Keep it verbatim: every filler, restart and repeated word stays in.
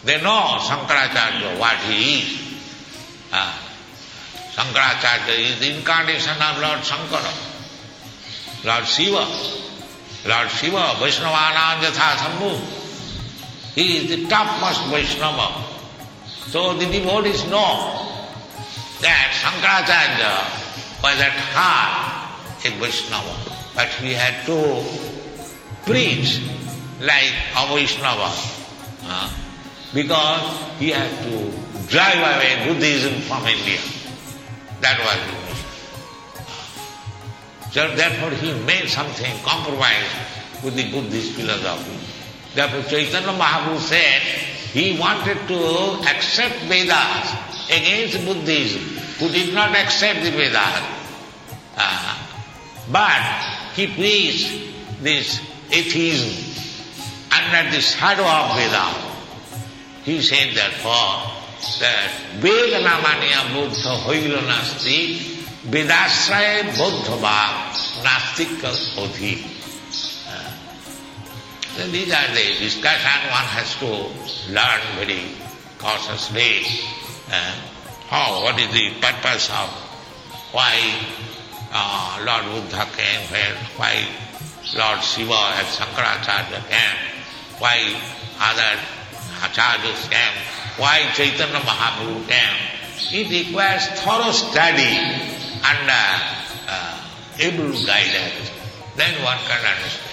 They know Shankaracharya, what he is. Uh, Shankaracharya is the incarnation of Lord Shankara, Lord Shiva. Lord Shiva, Vaishnava Yatha Sambhu. He is the topmost Vaishnava. So the devotees know that Shankaracharya was at heart a Vaishnava, but he had to preach like a Vaishnava, uh, because he had to drive away Buddhism from India. That was the mission. So therefore he made something, compromise with the Buddhist philosophy. Therefore Chaitanya Mahaprabhu said he wanted to accept Vedas against Buddhism, who did not accept the Vedas. Uh, but he preached this atheism under the shadow of Vedas. He said therefore that Vedanamaniya buddha hoila nasti Vedasraya buddhava nastika odhi. So these are the discussion one has to learn very cautiously. Uh, how, what is the purpose of why uh, Lord Buddha came here, why Lord Shiva and Shankaracharya came, why other acharyas came, why Chaitanya Mahaprabhu came. It requires thorough study and uh, uh, able guidance. Then one can understand.